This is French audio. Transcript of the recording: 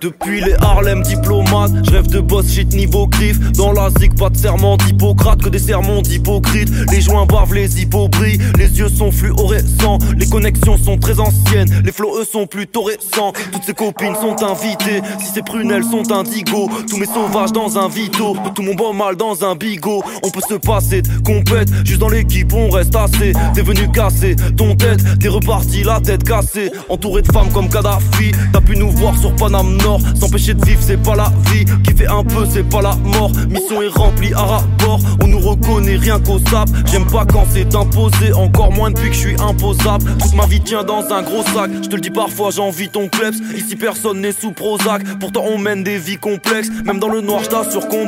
Depuis les Harlem diplomates, je rêve de boss shit niveau griffe. Dans la zig, pas de serment d'Hippocrate, que des sermons d'hypocrite. Les joints bavent, les hippos brillent, les yeux sont fluorescents. Les connexions sont très anciennes, les flots eux sont plutôt récents. Toutes ces copines sont invitées, si ces prunelles sont indigo. Tous mes sauvages dans un vito, tout mon bon mal dans un bigot. On peut se passer de compète, juste dans l'équipe on reste assez. T'es venu casser ton tête, t'es reparti la tête cassée. Entouré de femmes comme Kadhafi, t'as pu nous voir sur Paname Nord. S'empêcher de vivre c'est pas la vie, kiffer un peu c'est pas la mort. Mission est remplie à rapport, on nous reconnaît rien qu'au sap. J'aime pas quand c'est imposé, encore moins depuis que je suis imposable. Toute ma vie tient dans un gros sac, je te le dis parfois j'envie ton kleps. Ici personne n'est sous Prozac, pourtant on mène des vies complexes. Même dans le noir je t'assure qu'on